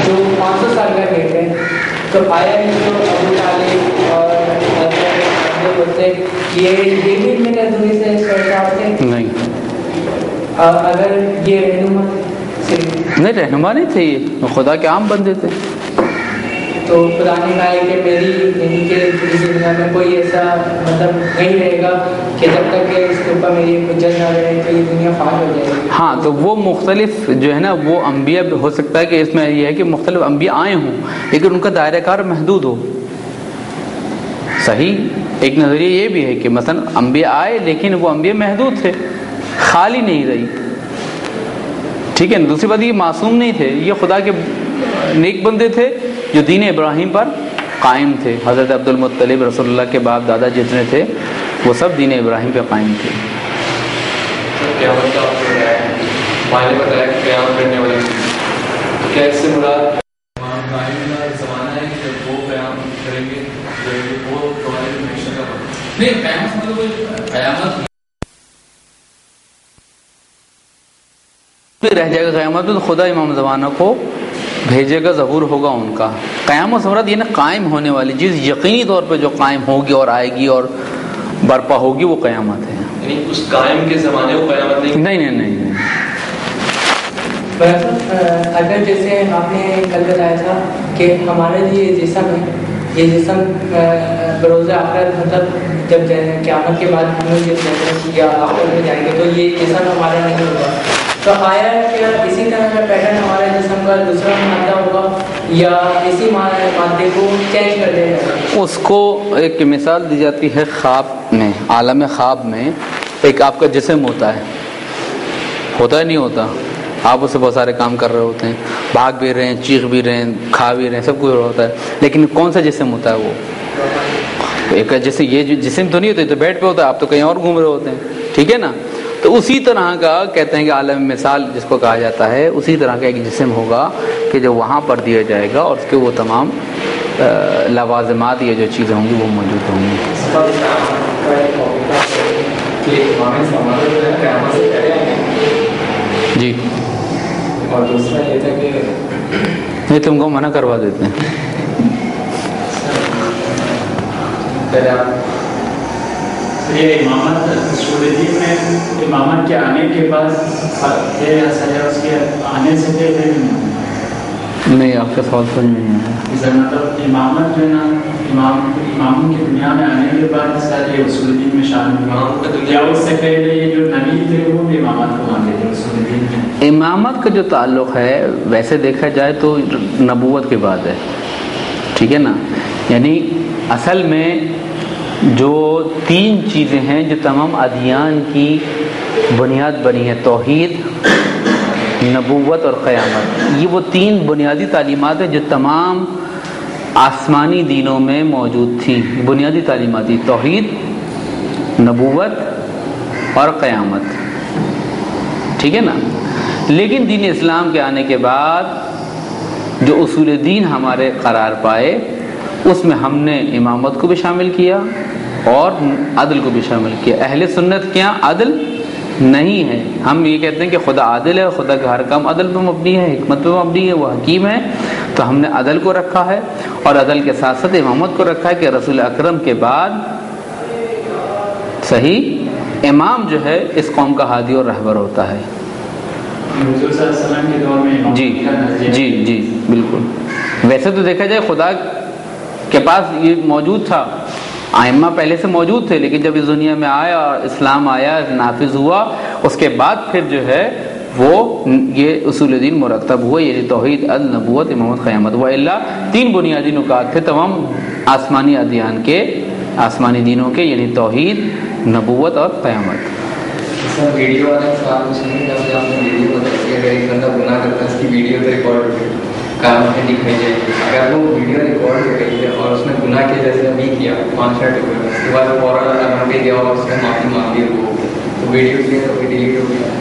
جو 500 سال کا گیپ ہے، تو آیا ہے جو ابو طالب اور بولتے یہ بھی میں نظری سے شرط تھے؟ نہیں، اگر یہ رہنما نہیں، رہنما نہیں تھے، یہ خدا کے عام بندے تھے. تو خدا نے کہا ہے کہ میری یعنی کہ اس دنیا میں کوئی ایسا مطلب نہیں رہے گا کہ جب تک کہ اس کے اوپر میری حجت نہ رہے تو یہ دنیا فاش ہو جائے گی. ہاں، تو وہ مختلف جو ہے نا وہ انبیاء ہو سکتا ہے کہ اس میں یہ ہے کہ مختلف انبیاء آئے ہوں لیکن ان کا دائرہ کار محدود ہو. صحیح، ایک نظریہ یہ بھی ہے کہ مثلا انبیاء آئے لیکن وہ انبیاء محدود تھے، خالی نہیں رہی. ٹھیک ہے نا. دوسری بات یہ معصوم نہیں تھے، یہ خدا کے نیک بندے تھے جو دین ابراہیم پر قائم تھے. حضرت عبد المطلب رسول اللہ کے باپ دادا جتنے تھے وہ سب دین ابراہیم پہ قائم تھے. قیامت کا آپ نے بتایا کہ قیامت کرنے والی چیز، کیا اس سے مراد ابراہیم کا زمانہ ہے کہ جب وہ قیام کریں گے وہ تمہارے معیشت کا نہیں قیامت مطلب قیامت رہ جائے گا قیامت میں، تو خدا امام زمانہ کو بھیجے گا، ظہور ہوگا ان کا. قیامت سے مراد یہ نا قائم ہونے والی چیز، یقینی طور پہ جو قائم ہوگی اور آئے گی اور برپا ہوگی وہ قیامت ہے. یعنی اس قائم کے زمانے کو قیامت نہیں. نہیں. اگر جیسے آپ نے کل بتایا تھا کہ ہمارا یہ جسم ہے، یہ جسم بروز آخرت مطلب جب قیامت کے بعد ہم لوگ یا آخرت میں جائیں گے تو یہ جسم ہمارا نہیں ہوگا. تو آیا کہ اسی طرح کا پیٹرن ہمارا جسم کا دوسرا مادہ ہوگا یا اسی مادے کو چینج کر دے گا؟ اس کو ایک مثال دی جاتی ہے خواب میں. عالم خواب میں ایک آپ کا جسم ہوتا ہے نہیں ہوتا، آپ اس سے بہت سارے کام کر رہے ہوتے ہیں، بھاگ بھی رہے ہیں، چیخ بھی رہے ہیں، کھا بھی رہے ہیں، سب کچھ ہوتا ہے، لیکن کون سا جسم ہوتا ہے وہ؟ ایک جیسے یہ جسم تو نہیں ہوتا، تو بیڈ پہ ہوتا ہے، آپ تو کہیں اور گھوم رہے ہوتے ہیں. ٹھیک ہے نا. تو اسی طرح کا کہتے ہیں کہ عالم مثال جس کو کہا جاتا ہے، اسی طرح کا ایک جسم ہوگا کہ جو وہاں پر دیا جائے گا اور اس کے وہ تمام لوازمات یا جو چیزیں ہوں گی وہ موجود ہوں گی. جی، اور دوسرا یہ تھا کہ نہیں تم کو منع کروا دیتے ہیں. یہ امامت رسول دین میں امامت کے آنے کے بعد اس کے آنے سے پہلے نہیں، آپ کا سوال سمجھ میں نہیں آیا. مطلب امامت جو ہے نا امام کی دنیا میں آنے کے بعد سارے رسول دین میں شامل ہوا، یا اس سے پہلے یہ جو نبی تھے وہ بھی امامت کو مانتے تھے رسول دین میں؟ امامت کا جو تعلق ہے ویسے دیکھا جائے تو نبوت کے بعد ہے. ٹھیک ہے نا. یعنی اصل میں جو 3 چیزیں ہیں جو تمام ادیان کی بنیاد بنی ہے، توحید، نبوت اور قیامت، یہ وہ 3 بنیادی تعلیمات ہیں جو تمام آسمانی دینوں میں موجود تھیں. بنیادی تعلیمات تھی توحید، نبوت اور قیامت. ٹھیک ہے نا. لیکن دین اسلام کے آنے کے بعد جو اصول دین ہمارے قرار پائے اس میں ہم نے امامت کو بھی شامل کیا اور عدل کو بھی شامل کیا. اہل سنت کیا عدل نہیں ہے. ہم یہ کہتے ہیں کہ خدا عادل ہے، خدا کا ہر کام عدل پہ مبنی ہے، حکمت پہ مبنی ہے، وہ حکیم ہے. تو ہم نے عدل کو رکھا ہے اور عدل کے ساتھ ساتھ امامت کو رکھا ہے کہ رسول اکرم کے بعد صحیح امام جو ہے اس قوم کا ہادی اور رہبر ہوتا ہے. حضور صلی اللہ علیہ وسلم کے دور میں جی بالکل. ویسے تو دیکھا جائے خدا کے پاس یہ موجود تھا، ائمہ پہلے سے موجود تھے، لیکن جب اس دنیا میں آیا اور اسلام آیا، نافذ ہوا، اس کے بعد پھر جو ہے وہ یہ اصول دین مرتب ہوئے، یعنی توحید، عدل، نبوت، امامت، قیامت. وإلا 3 بنیادی نکات تھے تمام آسمانی ادیان کے، آسمانی دینوں کے، یعنی توحید، نبوت اور قیامت. ویڈیو والا سوال پوچھیں جب آپ نے ویڈیو بتائی کہ اگر ایک بندہ گناہ کرتا ہے اس کی ویڈیو تو ریکارڈ ہو گئی، قیامت میں دکھائی جائے گی. اگر وہ ویڈیو ریکارڈ ہو گئی ہے اور اس نے گناہ کے جیسے ابھی کیا 5 منٹ ہو گئے، اس کے بعد فوراً امر پہ گیا اور اس نے معافی مانگی وہ تو ویڈیو کلیئر ہو گئی، ڈیلیٹ ہو گیا.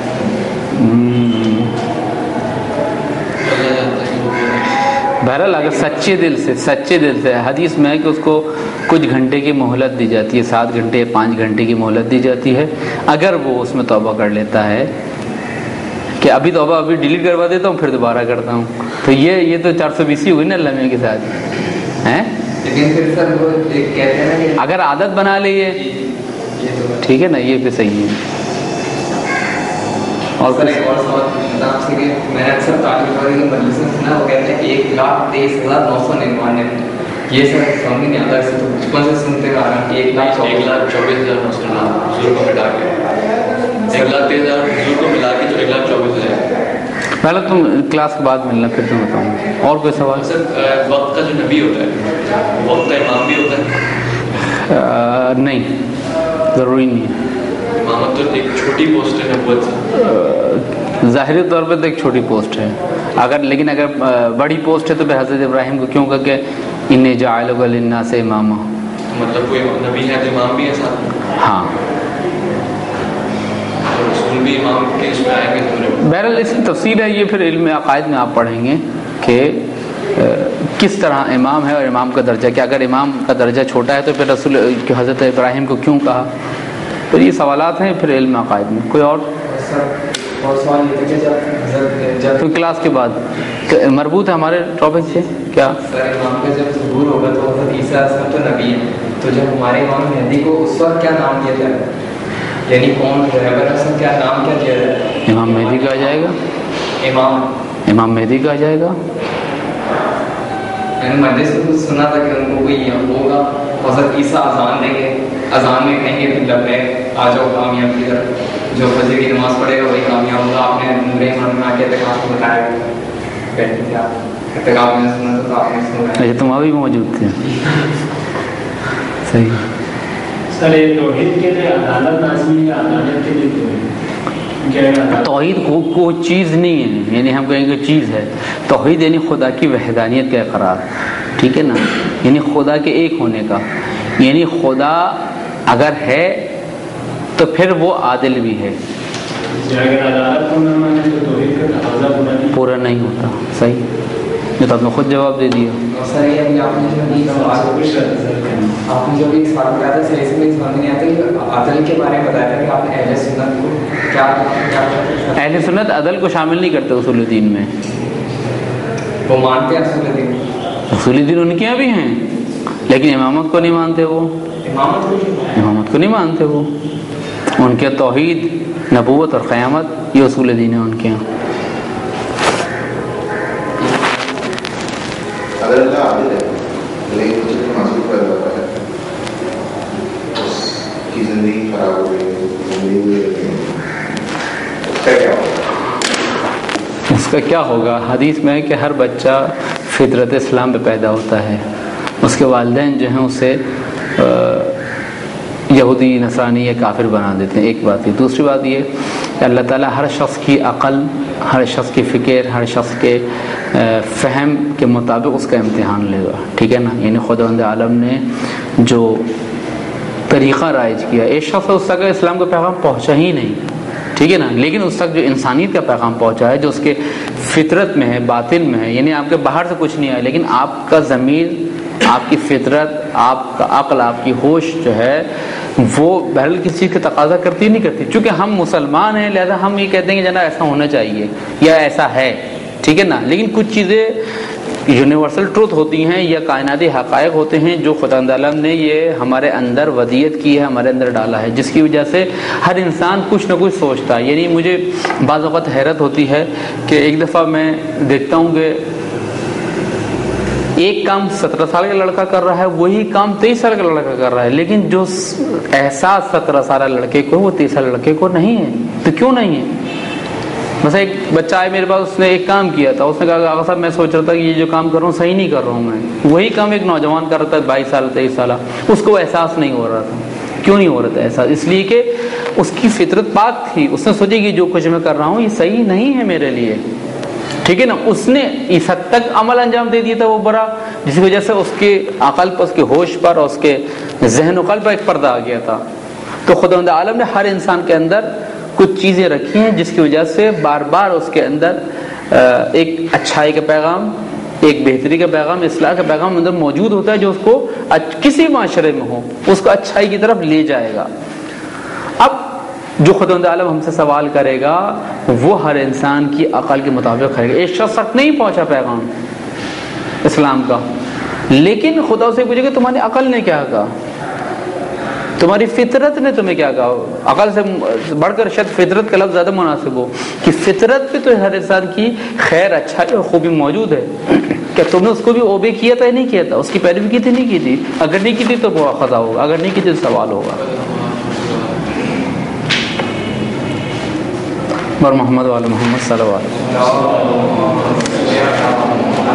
بہرحال اگر سچے دل سے حدیث میں ہے کہ اس کو کچھ گھنٹے کی مہلت دی جاتی ہے، 7 گھنٹے 5 گھنٹے کی مہلت دی جاتی ہے. اگر وہ اس میں توبہ کر لیتا ہے کہ ابھی توبہ ابھی ڈیلیٹ کروا دیتا ہوں پھر دوبارہ کرتا ہوں. تو یہ تو 420 ہوئی نا اللہ میاں کے ساتھ ہیں. لیکن پھر سر وہ کہتے ہیں نا کہ اگر عادت بنا لیے ٹھیک ہے نا, یہ پھر صحیح ہے. اور سر ایک اور سوال پوچھنا آپ سے کہ میں نے اکثر تعلیم والے مجلس میں سنا, وہ کہتے ہیں 1,23,999. یہ سر سمجھ نہیں آتا, اسے تو بچپن سے سنتے آ رہا ہیں. 1,24,999 کو ملا کے 1,23,000 حضور کو ملا کے جو 1,24,000. پہلے تم کلاس کے بعد ملنا پھر تم بتاؤں گا. اور کوئی سوال؟ سر وقت کا جو نبی ہوتا ہے وقت کا امام بھی ہوتا ہے؟ نہیں, ضروری نہیں ہے. امامت تو ایک چھوٹی پوسٹ ہے نبوت سے. ظاہری طور پہ تو ایک چھوٹی پوسٹ ہے, لیکن اگر بڑی پوسٹ ہے تو پھر حضرت ابراہیم کو کیوں کہا کہ انی جاعلک للناس اماما, مطلب کوئی نبی ہے تو امام بھی ہے ساتھ میں. ہاں رسول بھی امام کے اس میں آئیں گے. بہرحال اس کی تفصیل ہے, یہ پھر علم عقائد میں آپ پڑھیں گے کہ کس طرح امام ہے اور امام کا درجہ کیا. اگر امام کا درجہ چھوٹا ہے تو پھر رسول حضرت ابراہیم کو کیوں کہا. پھر یہ سوالات ہیں پھر علم عقائد میں. کوئی اور سوال یہ تھا کہ جب تو کلاس کے بعد مربوط ہے ہمارے ٹاپک سے کیا سر امام کا جب ظہور ہوگا تو حضرت عیسیٰ تو نبی ہے, تو جب ہمارے امام مہدی کو اس وقت کیا نام دیا جائے گا, یعنی کون ڈرائیور ہے, کیا نام کیا دیا جائے گا؟ امام مہدی کا آ جائے گا. امام مہدی کا آ جائے گا. میں نے مجلس سے کچھ سنا تھا کہ ان کو کوئی ہوگا حضرت عیسیٰ اذان دیں گے, اذان میں کہیں گے پھر لبیک آ جاؤ کامیاب کی طرف, جو فجر کی نماز پڑھے گا وہی کامیاب ہوگا. آپ نے نور ایمان میں آ کے اعتکاف کو بتایا بیٹھے تھے آپ, اعتکاف میں سنا تو آپ نے سنا. اچھا تم ابھی موجود تھے. صحیح. سر یہ توحید کے لیے عدالت لازمی ہے, عدالت کے لیے توحید کوئی چیز نہیں ہے, یعنی ہم کہیں گے چیز ہے. توحید یعنی خدا کی وحدانیت کا اقرار, ٹھیک ہے نا, یعنی خدا کے ایک ہونے کا. یعنی خدا اگر ہے تو پھر وہ عادل بھی ہے. اگر عدالت کو نہ مانے تو توحید کا تقاضا پورا نہیں ہوتا. صحیح, جو تو آپ نے خود جواب دے دیا. سر یہ ابھی آپ نے جو بھی سوال کیا تھا صحیح سے سمجھ نہیں آتا کہ عدل کے بارے میں بتایا تھا کہ آپ نے اہل سنت کو کیا اہل سنت عدل کو شامل نہیں کرتے اصول دین میں. وہ مانتے ہیں اصول دین, اصول دین ان کے یہاں بھی ہیں, لیکن امامت کو نہیں مانتے. وہ امامت کو نہیں مانتے. وہ ان کے توحید, نبوت اور قیامت یہ اصول دین ہے ان کے یہاں. اگر اللہ عادل ہے لیکن کچھ معصوم پیدا ہوتا ہے, اس کی زندگی خراب ہو گئی, زندگی اس کا کیا ہوگا؟ اس کا کیا ہوگا؟ حدیث میں ہے کہ ہر بچہ فطرت اسلام پہ پیدا ہوتا ہے. اس کے والدین جو ہیں اسے یہودی, نصرانی یا کافر بنا دیتے ہیں. ایک بات یہ. دوسری بات یہ کہ اللہ تعالیٰ ہر شخص کی عقل, ہر شخص کی فکر, ہر شخص کے فہم کے مطابق اس کا امتحان لے گا, ٹھیک ہے نا. یعنی خداوند عالم نے جو طریقہ رائج کیا, ایک شخص اس تک اسلام کا پیغام پہنچا ہی نہیں, ٹھیک ہے نا, لیکن اس تک جو انسانیت کا پیغام پہنچا ہے, جو اس کے فطرت میں ہے, باطن میں ہے, یعنی آپ کے باہر سے کچھ نہیں آیا, لیکن آپ کا ضمیر, آپ کی فطرت, آپ کا عقل, آپ کی ہوش جو ہے وہ بہرحال کسی چیز کا تقاضا کرتی نہیں کرتی. چونکہ ہم مسلمان ہیں لہذا ہم یہ کہتے ہیں کہ جناب ایسا ہونا چاہیے یا ایسا ہے, ٹھیک ہے نا. لیکن کچھ چیزیں یونیورسل ٹروتھ ہوتی ہیں یا کائناتی حقائق ہوتے ہیں جو خدا تعالیٰ نے یہ ہمارے اندر ودیت کی ہے, ہمارے اندر ڈالا ہے, جس کی وجہ سے ہر انسان کچھ نہ کچھ سوچتا ہے. یعنی مجھے بعض اوقات حیرت ہوتی ہے کہ ایک دفعہ میں دیکھتا ہوں کہ ایک کام 17 سال کا لڑکا کر رہا ہے, وہی کام 23 سال کا لڑکا کر رہا ہے, لیکن جو احساس 17 سال لڑکے کو وہ 23 سال لڑکے کو نہیں ہے. تو کیوں نہیں ہے؟ مثلا ایک بچہ آئے میرے پاس, اس نے ایک کام کیا تھا, اس نے کہا آقا صاحب میں سوچ رہا تھا کہ یہ جو کام کر رہا ہوں صحیح نہیں کر رہا ہوں میں. وہی کام ایک نوجوان کر رہا تھا 22 سال 23 سال, اس کو احساس نہیں ہو رہا تھا. کیوں نہیں ہو رہا تھا احساس؟ اس لیے کہ اس کی فطرت پاک تھی. اس نے سوچی کہ جو کچھ میں کر رہا ہوں یہ صحیح نہیں ہے میرے لیے, ٹھیک ہے نا. اس نے اس حد تک عمل انجام دے دیا تھا وہ برا, جس کی وجہ سے اس کے عقل پر, اس کے ہوش پر اور اس کے ذہن و قلب پر ایک پردہ آ گیا تھا. تو خداوند عالم نے ہر انسان کے اندر کچھ چیزیں رکھی ہیں جس کی وجہ سے بار بار اس کے اندر ایک اچھائی کا پیغام, ایک بہتری کا پیغام, اصلاح کا پیغام اندر موجود ہوتا ہے, جو اس کو کسی معاشرے میں ہو اس کو اچھائی کی طرف لے جائے گا. اب جو خداوند عالم ہم سے سوال کرے گا وہ ہر انسان کی عقل کے مطابق کرے گا. ایک شخص تک نہیں پہنچا پیغام اسلام کا, لیکن خدا سے پوچھے کہ تمہاری عقل نے کیا کہا, تمہاری فطرت نے تمہیں کیا کہا. عقل سے بڑھ کر شاید فطرت کا لفظ زیادہ مناسب ہو کہ فطرت پہ تو ہر انسان کی خیر, اچھائی اور خوبی موجود ہے. کیا تم نے اس کو بھی اوبے کیا تھا یا نہیں کیا تھا, اس کی پیروی کی تھی نہیں کی تھی؟ اگر نہیں کی تھی تو وہ خطا ہوگا, اگر نہیں کی تھی تو سوال ہوگا. اور محمد وعلی محمد صلی اللہ علیہ وسلم.